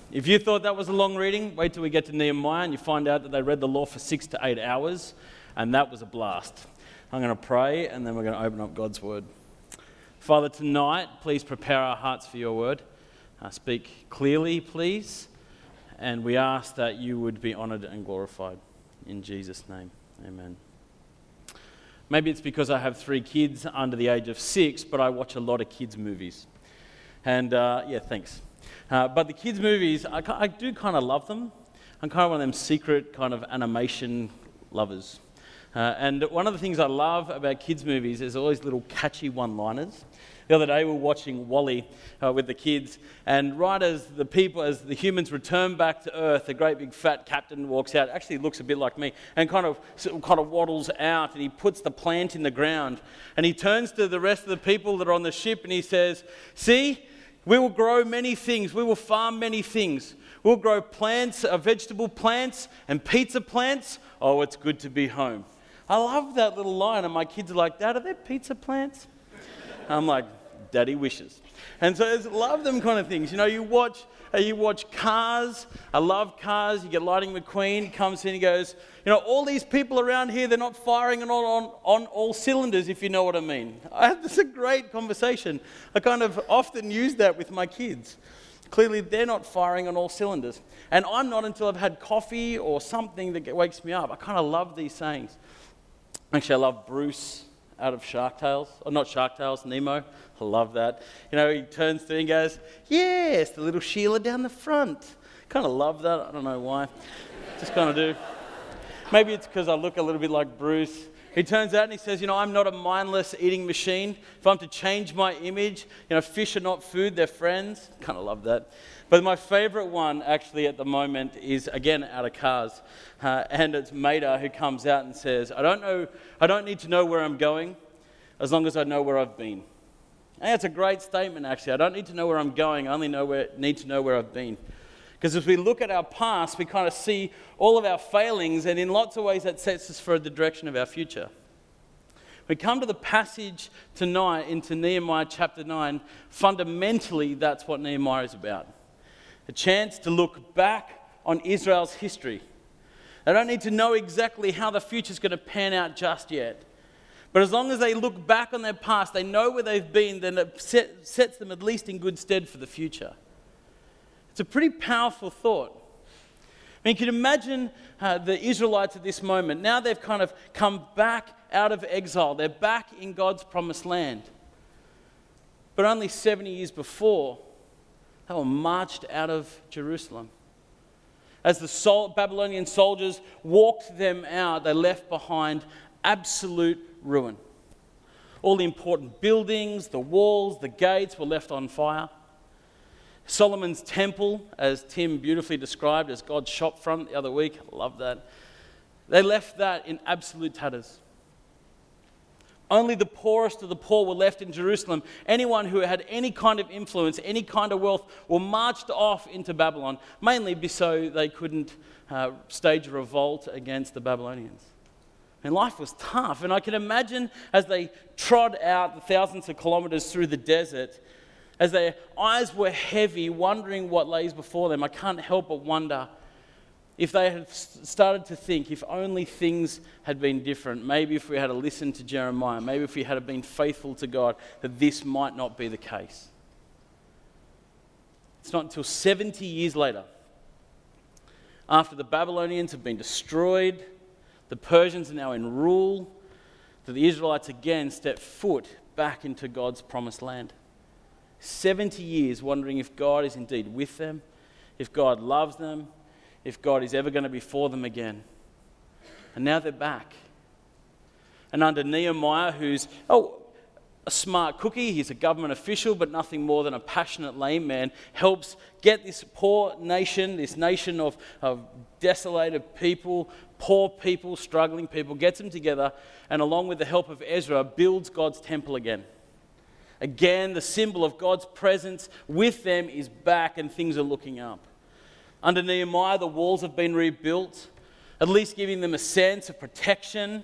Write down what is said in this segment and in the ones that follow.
If you thought that was a long reading, wait till we get to Nehemiah and you find out that they read the law for 6 to 8 hours, and that was a blast. I'm going to pray, and then we're going to open up God's word. Father, tonight, please prepare our hearts for your word. Speak clearly, please, and we ask that you would be honoured and glorified. In Jesus' name, amen. Maybe it's because I have 3 kids under the age of 6, but I watch a lot of kids' movies. And thanks. But the kids' movies, I do kind of love them. I'm kind of one of them secret kind of animation lovers. And one of the things I love about kids' movies is all these little catchy one-liners. The other day we were watching WALL-E with the kids, and right as the humans return back to Earth, the great big fat captain walks out. Actually looks a bit like me, and kind of waddles out, and he puts the plant in the ground, and he turns to the rest of the people that are on the ship, and he says, "See, we will grow many things. We will farm many things. We'll grow plants, vegetable plants, and pizza plants. Oh, it's good to be home." I love that little line, and my kids are like, "Dad, are there pizza plants?" I'm like, "Daddy wishes." And so I love them kind of things. You know, you watch Cars. I love Cars. You get Lightning McQueen comes in and goes, "You know, all these people around here, they're not firing on all cylinders, if you know what I mean." This is a great conversation. I kind of often use that with my kids. Clearly, they're not firing on all cylinders. And I'm not until I've had coffee or something that wakes me up. I kind of love these sayings. Actually, I love Bruce out of Shark Tales. Or not Shark Tales, Nemo. I love that. You know, he turns to me and goes, "Yes, the little Sheila down the front." Kind of love that. I don't know why. Just kind of do. Maybe it's because I look a little bit like Bruce. He turns out and he says, "You know, I'm not a mindless eating machine. If I'm to change my image, you know, fish are not food, they're friends." Kind of love that. But my favourite one actually at the moment is, again, out of Cars. And it's Mater who comes out and says, I don't need to know where I'm going as long as I know where I've been. And that's a great statement, actually. I don't need to know where I'm going. I only need to know where I've been. Because as we look at our past, we kind of see all of our failings, and in lots of ways that sets us for the direction of our future. We come to the passage tonight into Nehemiah chapter 9. Fundamentally, that's what Nehemiah is about. A chance to look back on Israel's history. They don't need to know exactly how the future is going to pan out just yet. But as long as they look back on their past, they know where they've been, then it sets them at least in good stead for the future. It's a pretty powerful thought. I mean, you can imagine the Israelites at this moment. Now they've kind of come back out of exile. They're back in God's promised land. But only 70 years before, they were marched out of Jerusalem. As the Babylonian soldiers walked them out, they left behind absolute ruin. All the important buildings, the walls, the gates were left on fire. Solomon's temple, as Tim beautifully described as God's shop front the other week, I love that. They left that in absolute tatters. Only the poorest of the poor were left in Jerusalem. Anyone who had any kind of influence, any kind of wealth, were marched off into Babylon, mainly so they couldn't stage a revolt against the Babylonians. And life was tough. And I can imagine as they trod out the thousands of kilometers through the desert, as their eyes were heavy, wondering what lays before them, I can't help but wonder if they had started to think, if only things had been different, maybe if we had listened to Jeremiah, maybe if we had been faithful to God, that this might not be the case. It's not until 70 years later, after the Babylonians have been destroyed, the Persians are now in rule, that the Israelites again step foot back into God's promised land. 70 years wondering if God is indeed with them, if God loves them, if God is ever going to be for them again. And now they're back. And under Nehemiah, who's a smart cookie, he's a government official, but nothing more than a passionate layman, helps get this poor nation, this nation of desolated people, poor people, struggling people, gets them together, and along with the help of Ezra, builds God's temple again. Again, the symbol of God's presence with them is back, and things are looking up. Under Nehemiah, the walls have been rebuilt, at least giving them a sense of protection.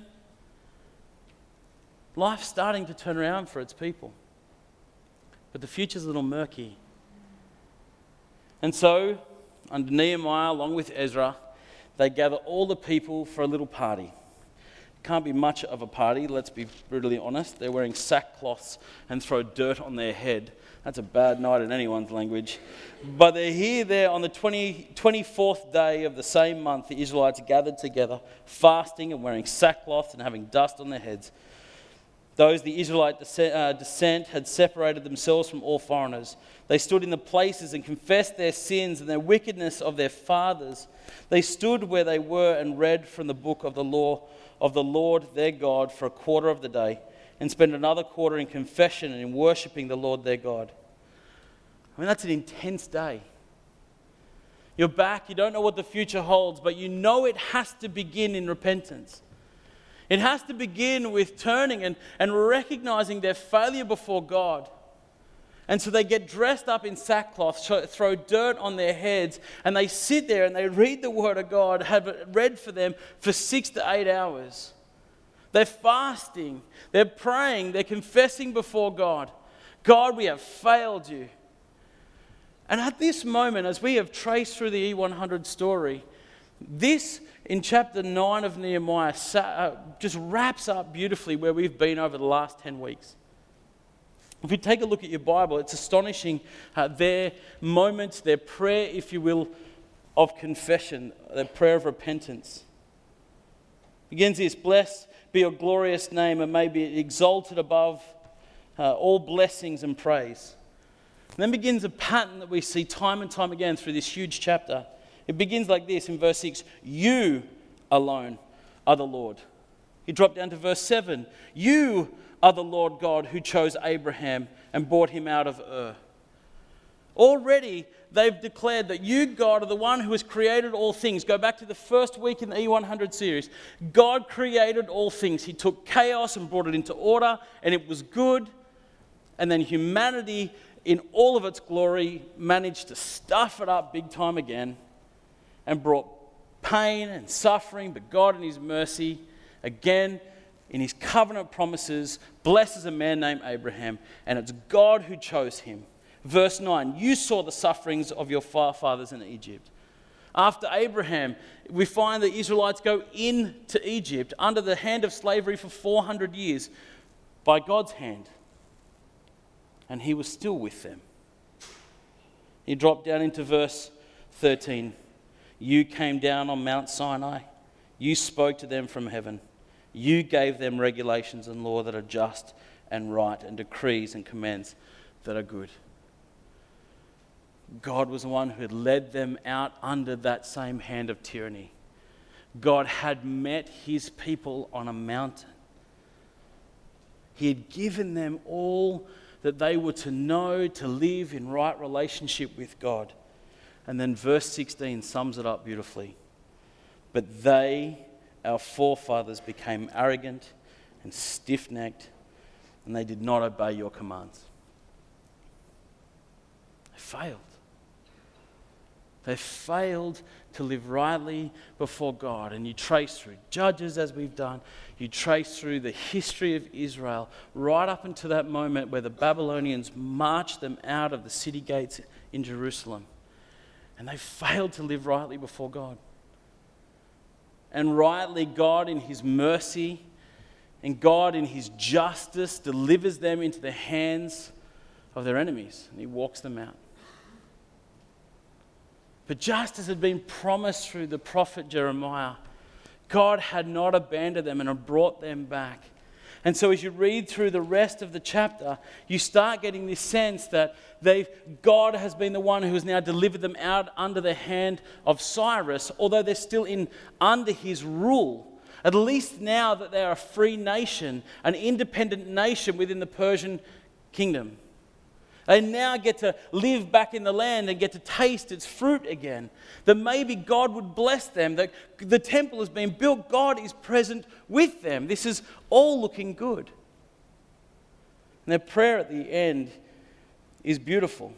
Life's starting to turn around for its people. But the future's a little murky. And so, under Nehemiah, along with Ezra, they gather all the people for a little party. Can't be much of a party, let's be brutally honest. They're wearing sackcloths and throw dirt on their head. That's a bad night in anyone's language. But they're here there on the 24th day of the same month. The Israelites gathered together, fasting and wearing sackcloth and having dust on their heads. Those, the Israelite descent, had separated themselves from all foreigners. They stood in the places and confessed their sins and their wickedness of their fathers. They stood where they were and read from the book of the law of the Lord their God for a quarter of the day, and spent another quarter in confession and in worshipping the Lord their God. I mean, that's an intense day. You're back, you don't know what the future holds, but you know it has to begin in repentance. It has to begin with turning and recognizing their failure before God. And so they get dressed up in sackcloth, throw dirt on their heads, and they sit there and they read the Word of God, have it read for them for 6 to 8 hours. They're fasting, they're praying, they're confessing before God. God, we have failed you. And at this moment, as we have traced through the E100 story, this in chapter 9 of Nehemiah just wraps up beautifully where we've been over the last 10 weeks. If you take a look at your Bible, it's astonishing their moments, their prayer, if you will, of confession, their prayer of repentance. Begins this: blessed be your glorious name, and may be exalted above all blessings and praise. And then begins a pattern that we see time and time again through this huge chapter. It begins like this in verse 6: you alone are the Lord. You drop down to verse 7: you are the Lord God who chose Abraham and brought him out of Ur. Already they've declared that you, God, are the one who has created all things. Go back to the first week in the E100 series. God created all things. He took chaos and brought it into order, and it was good. And then humanity, in all of its glory, managed to stuff it up big time again and brought pain and suffering. But God in his mercy, again, in his covenant promises, blesses a man named Abraham, and it's God who chose him. Verse 9, you saw the sufferings of your forefathers in Egypt. After Abraham, we find the Israelites go into Egypt under the hand of slavery for 400 years by God's hand. And he was still with them. You drop down into verse 13. You came down on Mount Sinai. You spoke to them from heaven. You gave them regulations and law that are just and right, and decrees and commands that are good. God was the one who had led them out under that same hand of tyranny. God had met his people on a mountain. He had given them all that they were to know, to live in right relationship with God. And then verse 16 sums it up beautifully. But they, our forefathers, became arrogant and stiff-necked, and they did not obey your commands. They failed. They failed to live rightly before God. And you trace through Judges, as we've done. You trace through the history of Israel right up until that moment where the Babylonians marched them out of the city gates in Jerusalem. And they failed to live rightly before God. And rightly, God in his mercy and God in his justice delivers them into the hands of their enemies. And he walks them out. But just as had been promised through the prophet Jeremiah, God had not abandoned them and had brought them back. And so as you read through the rest of the chapter, you start getting this sense that God has been the one who has now delivered them out under the hand of Cyrus, although they're still under his rule. At least now that they're a free nation, an independent nation within the Persian kingdom. They now get to live back in the land and get to taste its fruit again. That maybe God would bless them, that the temple has been built, God is present with them. This is all looking good. And their prayer at the end is beautiful.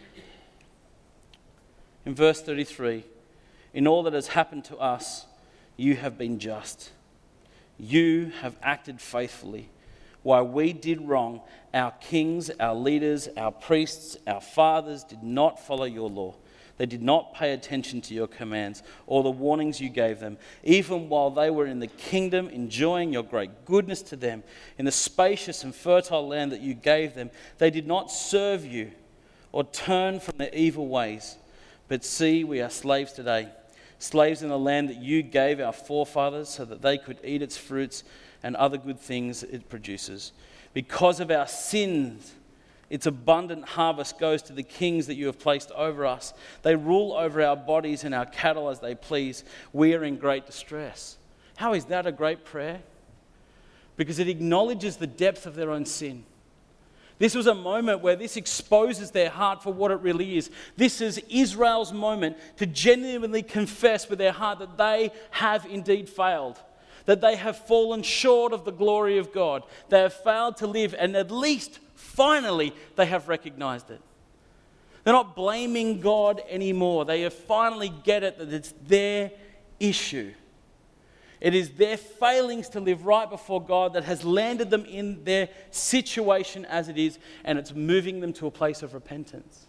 In verse 33, in all that has happened to us, you have been just. You have acted faithfully. While we did wrong, our kings, our leaders, our priests, our fathers did not follow your law. They did not pay attention to your commands or the warnings you gave them, even while they were in the kingdom, enjoying your great goodness to them. In the spacious and fertile land that you gave them, they did not serve you or turn from their evil ways. But see, we are slaves today, slaves in the land that you gave our forefathers so that they could eat its fruits and other good things it produces. Because of our sins, its abundant harvest goes to the kings that you have placed over us. They rule over our bodies and our cattle as they please. We are in great distress. How is that a great prayer? Because it acknowledges the depth of their own sin. This was a moment where this exposes their heart for what it really is. This is Israel's moment to genuinely confess with their heart that they have indeed failed, that they have fallen short of the glory of God. They have failed to live, and at least finally they have recognized it. They're not blaming God anymore. They have finally get it that it's their issue. It is their failings to live right before God that has landed them in their situation as it is, and it's moving them to a place of repentance.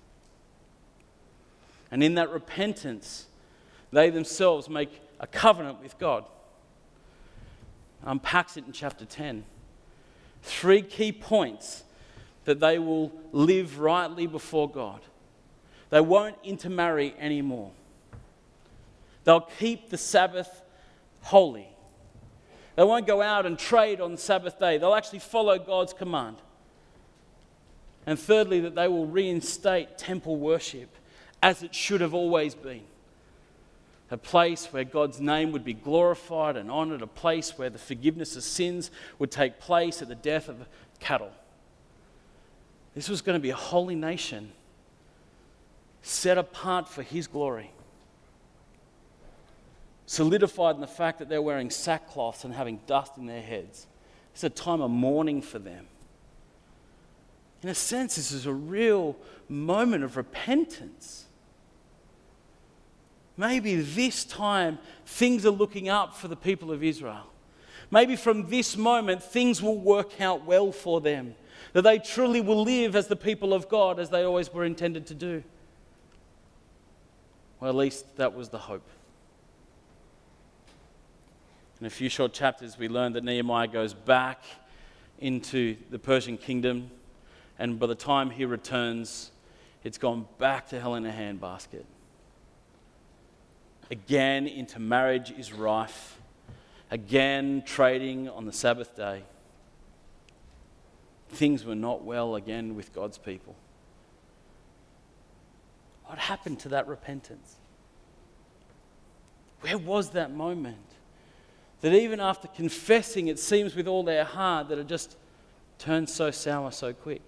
And in that repentance, they themselves make a covenant with God. Unpacks it in chapter 10. 3 key points that they will live rightly before God. They won't intermarry anymore. They'll keep the Sabbath holy. They won't go out and trade on the Sabbath day. They'll actually follow God's command. And thirdly, that they will reinstate temple worship as it should have always been. A place where God's name would be glorified and honored, a place where the forgiveness of sins would take place at the death of cattle. This was going to be a holy nation set apart for His glory. Solidified in the fact that they're wearing sackcloths and having dust in their heads. It's a time of mourning for them. In a sense, this is a real moment of repentance. Maybe this time things are looking up for the people of Israel. Maybe from this moment things will work out well for them. That they truly will live as the people of God as they always were intended to do. Well, at least that was the hope. In a few short chapters, we learn that Nehemiah goes back into the Persian kingdom, and by the time he returns, it's gone back to hell in a handbasket. Again, intermarriage is rife. Again, trading on the Sabbath day. Things were not well again with God's people. What happened to that repentance? Where was that moment? That even after confessing, it seems with all their heart that it just turned so sour so quick.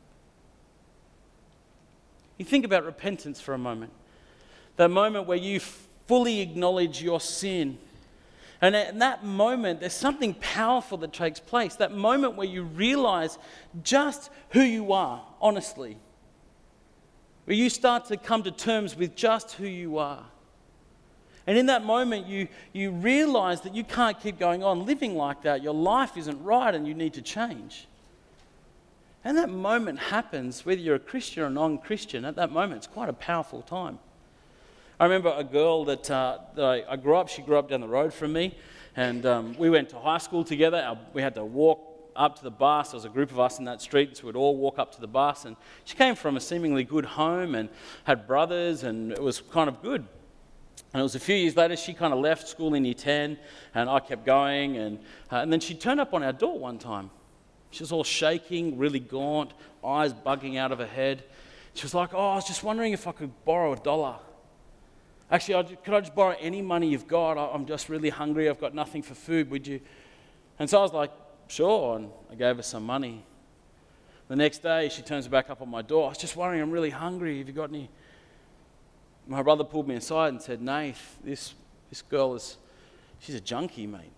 You think about repentance for a moment. That moment where you fully acknowledge your sin. And in that moment, there's something powerful that takes place. That moment where you realize just who you are, honestly. Where you start to come to terms with just who you are. And in that moment, you realize that you can't keep going on living like that. Your life isn't right and you need to change. And that moment happens, whether you're a Christian or non-Christian, at that moment, it's quite a powerful time. I remember a girl that I grew up, she grew up down the road from me, and we went to high school together. We had to walk up to the bus. There was a group of us in that street, so we'd all walk up to the bus. And she came from a seemingly good home and had brothers, and it was kind of good. And it was a few years later, she kind of left school in year 10, and I kept going. And then she turned up on our door one time. She was all shaking, really gaunt, eyes bugging out of her head. She was like, I was just wondering if I could borrow $1. Actually, could I just borrow any money you've got? I'm just really hungry. I've got nothing for food. Would you? And so I was like, sure. And I gave her some money. The next day, she turns back up on my door. I was just wondering, I'm really hungry. Have you got any? My brother pulled me aside and said, Nath, this girl she's a junkie, mate.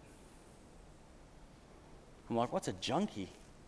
I'm like, what's a junkie?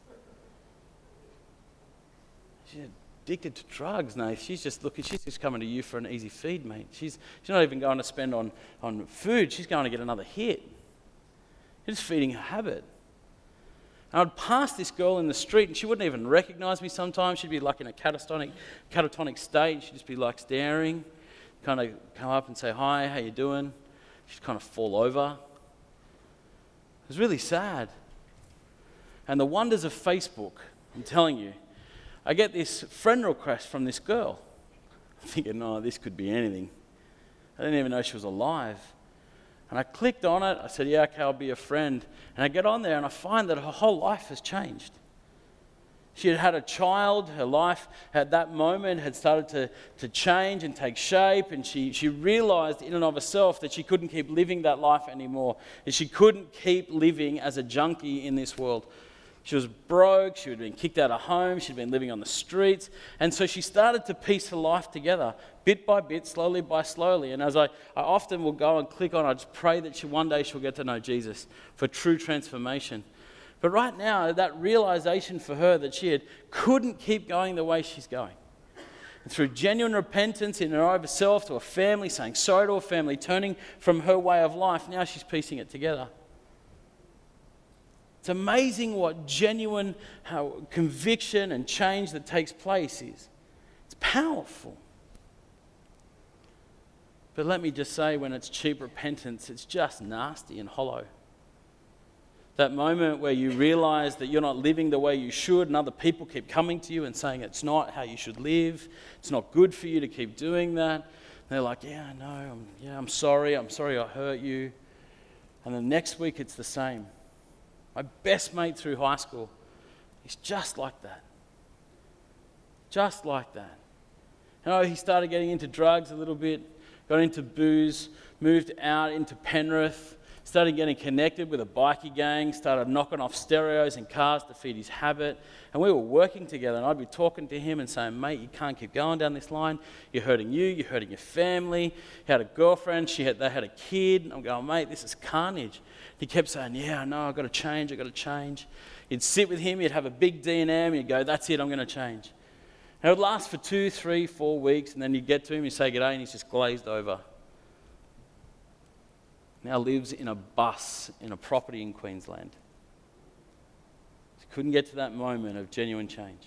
She's addicted to drugs, Nath. She's just coming to you for an easy feed, mate. She's not even going to spend on food. She's going to get another hit. You're just feeding her habit. And I'd pass this girl in the street and she wouldn't even recognize me sometimes. She'd be like in a catatonic state. She'd just be like staring kind of come up and say, hi, how you doing? She'd kind of fall over. It was really sad. And the wonders of Facebook, I'm telling you, I get this friend request from this girl. I'm thinking, oh, this could be anything. I didn't even know she was alive. And I clicked on it. I said, yeah, okay, I'll be a friend. And I get on there and I find that her whole life has changed. She had had a child. Her life at that moment had started to change and take shape. And she realized in and of herself that she couldn't keep living that life anymore. And she couldn't keep living as a junkie in this world. She was broke. She had been kicked out of home. She'd been living on the streets. And so she started to piece her life together, bit by bit, slowly by slowly. And as I often will go and click on, I just pray that one day she'll get to know Jesus for true transformation. But right now, that realization for her that she couldn't keep going the way she's going. And through genuine repentance in her own herself to a family, saying sorry to a family, turning from her way of life, now she's piecing it together. It's amazing what genuine conviction and change that takes place is. It's powerful. But let me just say, when it's cheap repentance, it's just nasty and hollow. That moment where you realize that you're not living the way you should and other people keep coming to you and saying it's not how you should live, it's not good for you to keep doing that. And they're like, yeah, I know, I'm sorry I hurt you. And the next week it's the same. My best mate through high school is just like that. Just like that. He started getting into drugs a little bit, got into booze, moved out into Penrith, started getting connected with a bikie gang, started knocking off stereos in cars to feed his habit. And we were working together, and I'd be talking to him and saying, mate, you can't keep going down this line. You're hurting your family. He had a girlfriend, they had a kid. I'm going, mate, this is carnage. He kept saying, yeah, I know, I've got to change. You'd sit with him, you'd have a big D&M, and you'd go, that's it, I'm going to change. And it would last for 2, 3, 4 weeks, and then you'd get to him, you say g'day, and he's just glazed over. Now lives in a bus in a property in Queensland. He couldn't get to that moment of genuine change.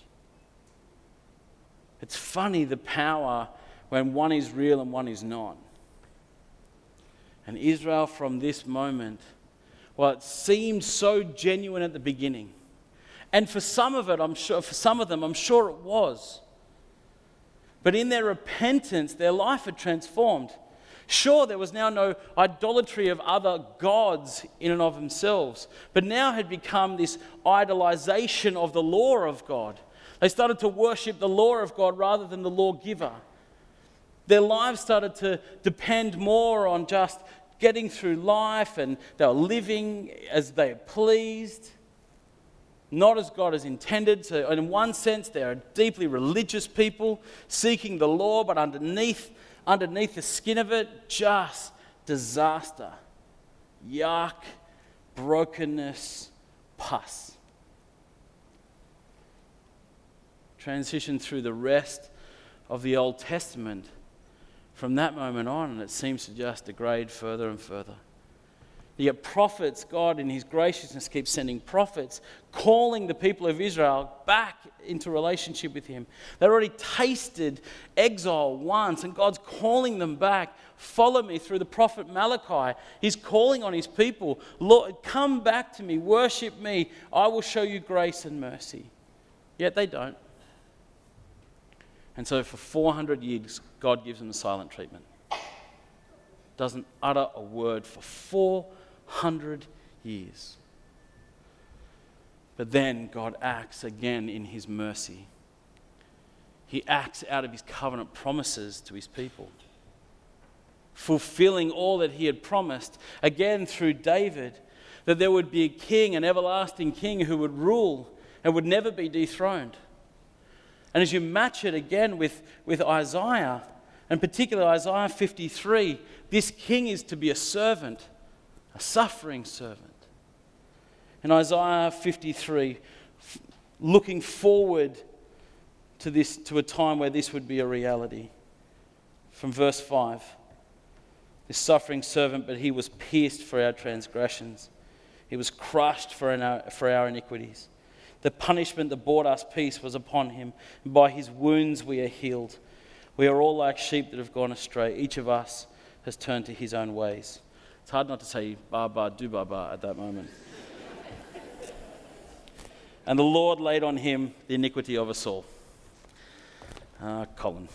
It's funny the power when one is real and one is not. And Israel from this moment, well, it seemed so genuine at the beginning. And for some of them, I'm sure it was. But in their repentance, their life had transformed. Sure, there was now no idolatry of other gods in and of themselves, but now had become this idolization of the law of God. They started to worship the law of God rather than the lawgiver. Their lives started to depend more on just getting through life, and they were living as they pleased, not as God has intended. So in one sense, they are deeply religious people seeking the law, but underneath the skin of it, just disaster, yuck, brokenness, pus. Transition through the rest of the Old Testament. From that moment on, and it seems to just degrade further and further. Yet prophets, God in his graciousness keeps sending prophets, calling the people of Israel back into relationship with him. They'd already tasted exile once, and God's calling them back. Follow me through the prophet Malachi. He's calling on his people, Lord, come back to me, worship me, I will show you grace and mercy. Yet they don't. And so for 400 years, God gives them a silent treatment. Doesn't utter a word for 400 years. But then God acts again in his mercy. He acts out of his covenant promises to his people, fulfilling all that he had promised, again through David, that there would be a king, an everlasting king who would rule and would never be dethroned. And as you match it again with Isaiah, and particularly Isaiah 53, this king is to be a servant, a suffering servant. In Isaiah 53, looking forward to a time where this would be a reality. From verse 5, this suffering servant, but he was pierced for our transgressions. He was crushed for our iniquities. The punishment that brought us peace was upon him, and by his wounds we are healed. We are all like sheep that have gone astray. Each of us has turned to his own ways. It's hard not to say ba ba do ba ba at that moment. And the Lord laid on him the iniquity of us all. Colin.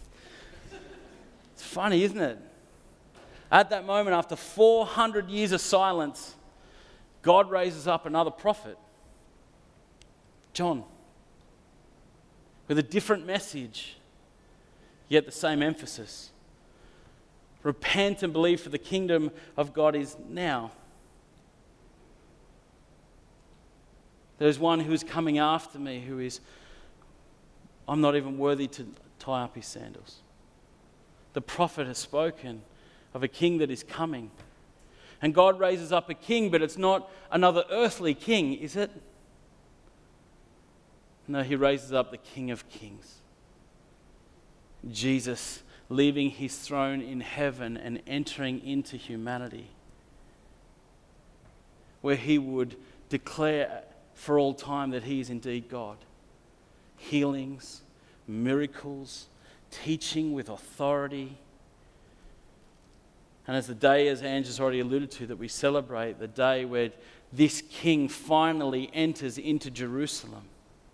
It's funny, isn't it? At that moment, after 400 years of silence, God raises up another prophet, John, with a different message, yet the same emphasis. Repent and believe, for the kingdom of God is now. There's one who is coming after me who is, I'm not even worthy to tie up his sandals. The prophet has spoken of a king that is coming. And God raises up a king, but it's not another earthly king, is it? No, he raises up the King of Kings. Jesus leaving his throne in heaven and entering into humanity, where he would declare for all time that he is indeed God. Healings, miracles, teaching with authority. And as the day, as Ange has already alluded to, that we celebrate, the day where this king finally enters into Jerusalem.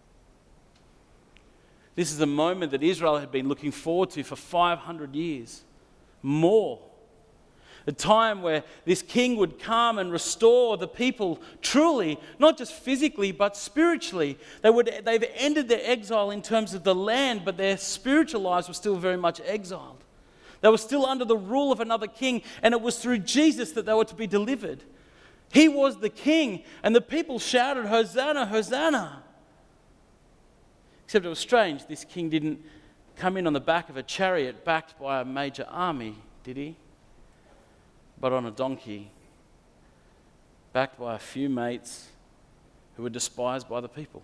This is a moment that Israel had been looking forward to for 500 years, more. A time where this king would come and restore the people truly, not just physically, but spiritually. They've ended their exile in terms of the land, but their spiritual lives were still very much exiled. They were still under the rule of another king, and it was through Jesus that they were to be delivered. He was the king, and the people shouted, "Hosanna, Hosanna." Except it was strange, this king didn't come in on the back of a chariot backed by a major army, did he? But on a donkey, backed by a few mates who were despised by the people.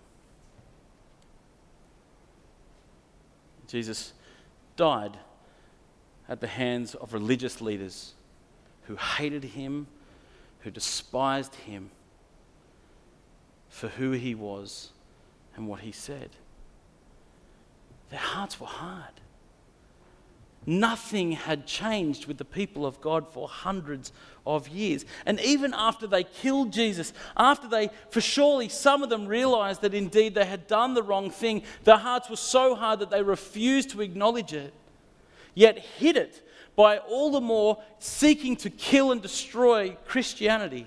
Jesus died at the hands of religious leaders who hated him, who despised him for who he was and what he said. Their hearts were hard. Nothing had changed with the people of God for hundreds of years. And even after they killed Jesus, after for surely some of them realized that indeed they had done the wrong thing, their hearts were so hard that they refused to acknowledge it, yet hid it by all the more seeking to kill and destroy Christianity.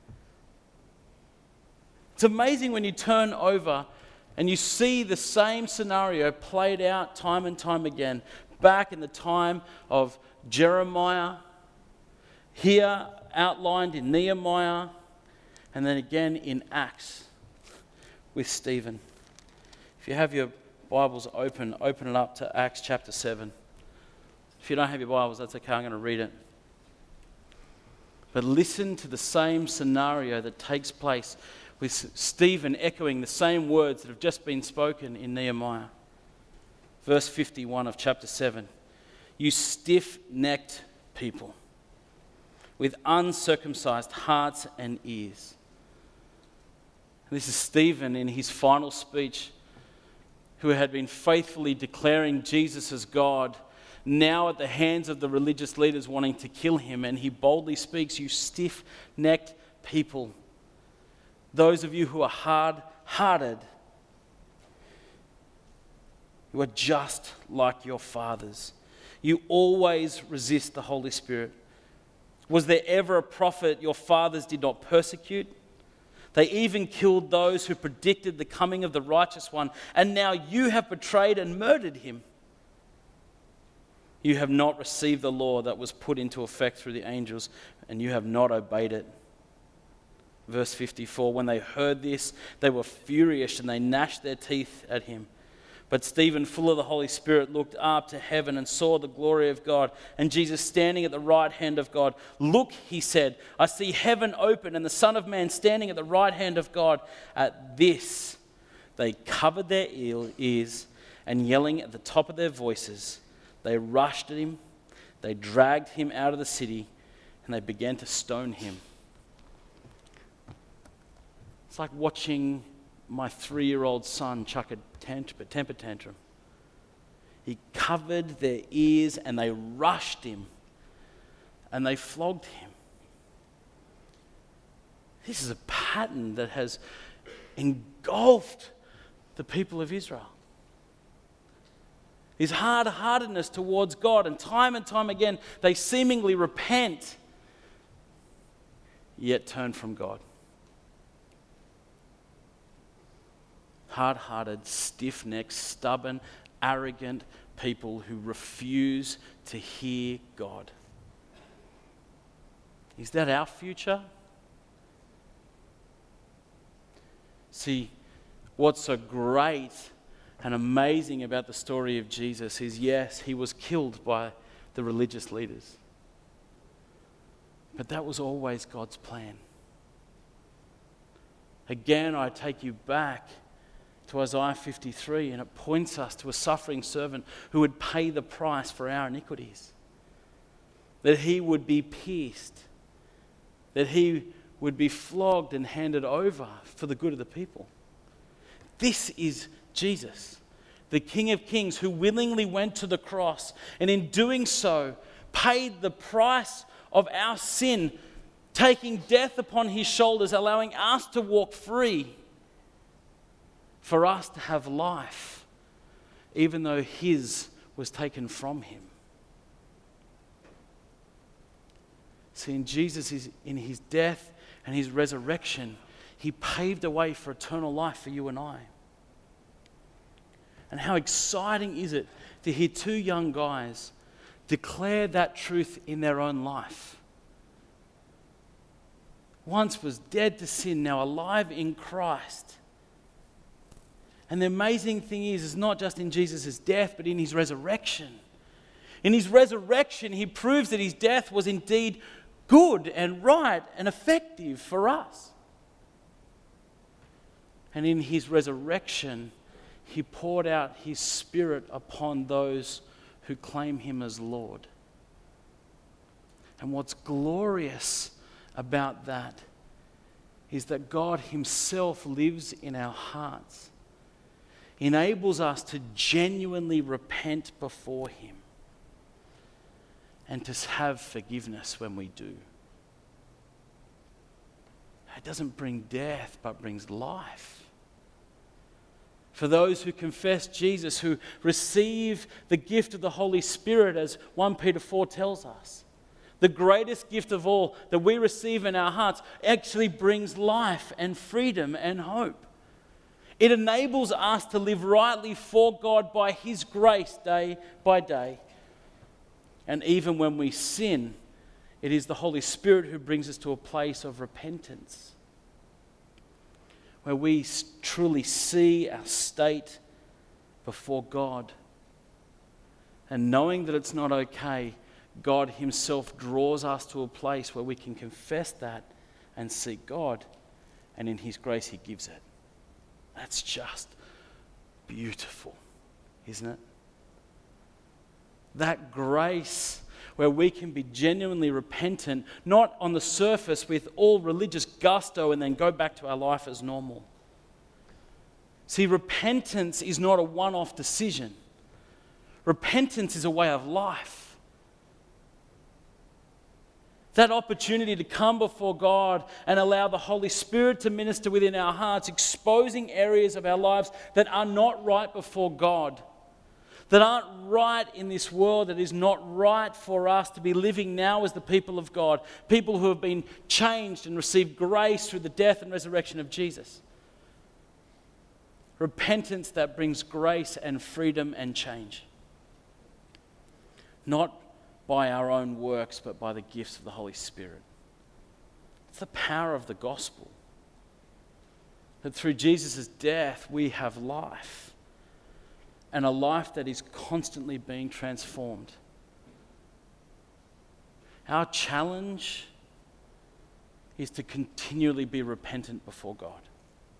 It's amazing when you turn over and you see the same scenario played out time and time again. Back in the time of Jeremiah, here outlined in Nehemiah, and then again in Acts with Stephen. If you have your Bibles open it up to Acts chapter 7. If you don't have your Bibles, that's okay, I'm going to read it. But listen to the same scenario that takes place with Stephen echoing the same words that have just been spoken in Nehemiah. Verse 51 of chapter 7. You stiff-necked people with uncircumcised hearts and ears. And this is Stephen in his final speech, who had been faithfully declaring Jesus as God, now at the hands of the religious leaders wanting to kill him. And he boldly speaks, you stiff-necked people. Those of you who are hard-hearted, you are just like your fathers. You always resist the Holy Spirit. Was there ever a prophet your fathers did not persecute? They even killed those who predicted the coming of the righteous one, and now you have betrayed and murdered him. You have not received the law that was put into effect through the angels, and you have not obeyed it. Verse 54, when they heard this, they were furious and they gnashed their teeth at him. But Stephen, full of the Holy Spirit, looked up to heaven and saw the glory of God and Jesus standing at the right hand of God. Look, he said, I see heaven open and the Son of Man standing at the right hand of God. At this, they covered their ears and yelling at the top of their voices, they rushed at him, they dragged him out of the city, and they began to stone him. It's like watching my 3-year-old son chuck a temper tantrum. He covered their ears and they rushed him and they flogged him. This is a pattern that has engulfed the people of Israel. His hard-heartedness towards God, and time again, they seemingly repent, yet turn from God. Hard-hearted, stiff-necked, stubborn, arrogant people who refuse to hear God. Is that our future? See, what's so great and amazing about the story of Jesus is, yes, he was killed by the religious leaders. But that was always God's plan. Again, I take you back to Isaiah 53, and it points us to a suffering servant who would pay the price for our iniquities. That he would be pierced, that he would be flogged and handed over for the good of the people. This is Jesus, the King of Kings, who willingly went to the cross and in doing so paid the price of our sin, taking death upon his shoulders, allowing us to walk free, for us to have life, even though his was taken from him. See, in Jesus, in his death and his resurrection, he paved a way for eternal life for you and I. And how exciting is it to hear two young guys declare that truth in their own life. Once was dead to sin, now alive in Christ. And the amazing thing is not just in Jesus' death, but in his resurrection. In his resurrection, he proves that his death was indeed good and right and effective for us. And in his resurrection, he poured out his Spirit upon those who claim him as Lord. And what's glorious about that is that God himself lives in our hearts, enables us to genuinely repent before him and to have forgiveness when we do. It doesn't bring death, but brings life. For those who confess Jesus, who receive the gift of the Holy Spirit, as 1 Peter 4 tells us, the greatest gift of all that we receive in our hearts actually brings life and freedom and hope. It enables us to live rightly for God by his grace day by day. And even when we sin, it is the Holy Spirit who brings us to a place of repentance, where we truly see our state before God. And knowing that it's not okay, God himself draws us to a place where we can confess that and seek God, and in his grace he gives it. That's just beautiful, isn't it? That grace where we can be genuinely repentant, not on the surface with all religious gusto and then go back to our life as normal. See, repentance is not a one-off decision. Repentance is a way of life. That opportunity to come before God and allow the Holy Spirit to minister within our hearts, exposing areas of our lives that are not right before God, that aren't right in this world, that is not right for us to be living now as the people of God, people who have been changed and received grace through the death and resurrection of Jesus. Repentance that brings grace and freedom and change. Not by our own works, but by the gifts of the Holy Spirit. It's the power of the gospel. That through Jesus' death, we have life. And a life that is constantly being transformed. Our challenge is to continually be repentant before God.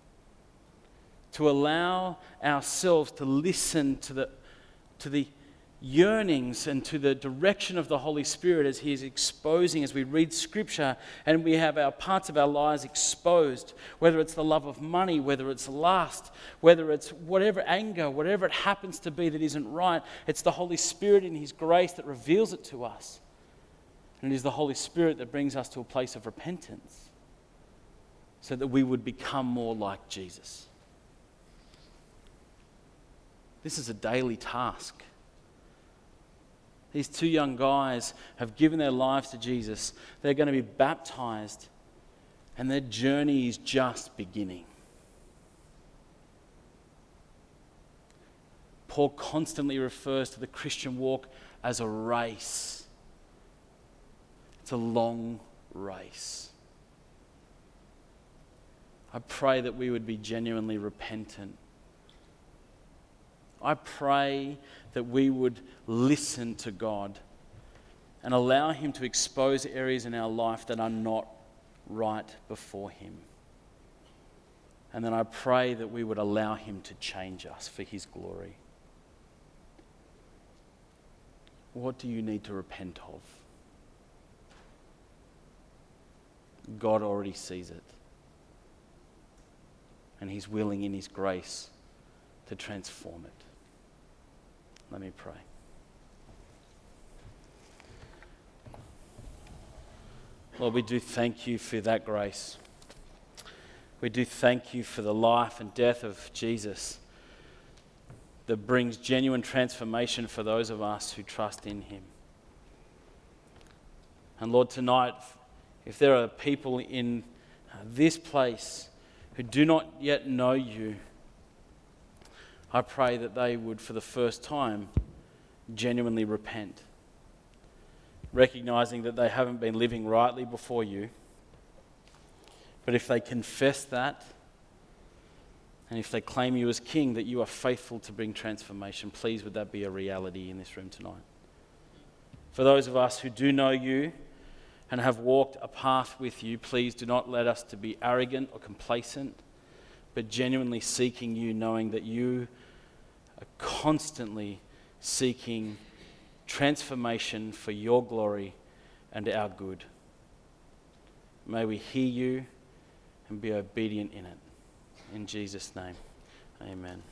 To allow ourselves to listen to the yearnings and to the direction of the Holy Spirit as He is exposing, as we read Scripture and we have our parts of our lives exposed, whether it's the love of money, whether it's lust, whether it's whatever anger, whatever it happens to be that isn't right, it's the Holy Spirit in His grace that reveals it to us. And it is the Holy Spirit that brings us to a place of repentance so that we would become more like Jesus. This is a daily task. These two young guys have given their lives to Jesus. They're going to be baptized, and their journey is just beginning. Paul constantly refers to the Christian walk as a race. It's a long race. I pray that we would be genuinely repentant. I pray that we would listen to God and allow Him to expose areas in our life that are not right before Him. And then I pray that we would allow Him to change us for His glory. What do you need to repent of? God already sees it. And He's willing in His grace to transform it. Let me pray. Lord, we do thank You for that grace. We do thank You for the life and death of Jesus that brings genuine transformation for those of us who trust in Him. And Lord, tonight, if there are people in this place who do not yet know You, I pray that they would, for the first time, genuinely repent, recognizing that they haven't been living rightly before You. But if they confess that, and if they claim You as King, that You are faithful to bring transformation, please would that be a reality in this room tonight. For those of us who do know You and have walked a path with You, please do not let us to be arrogant or complacent, but genuinely seeking You, knowing that You are constantly seeking transformation for Your glory and our good. May we hear You and be obedient in it. In Jesus' name, amen.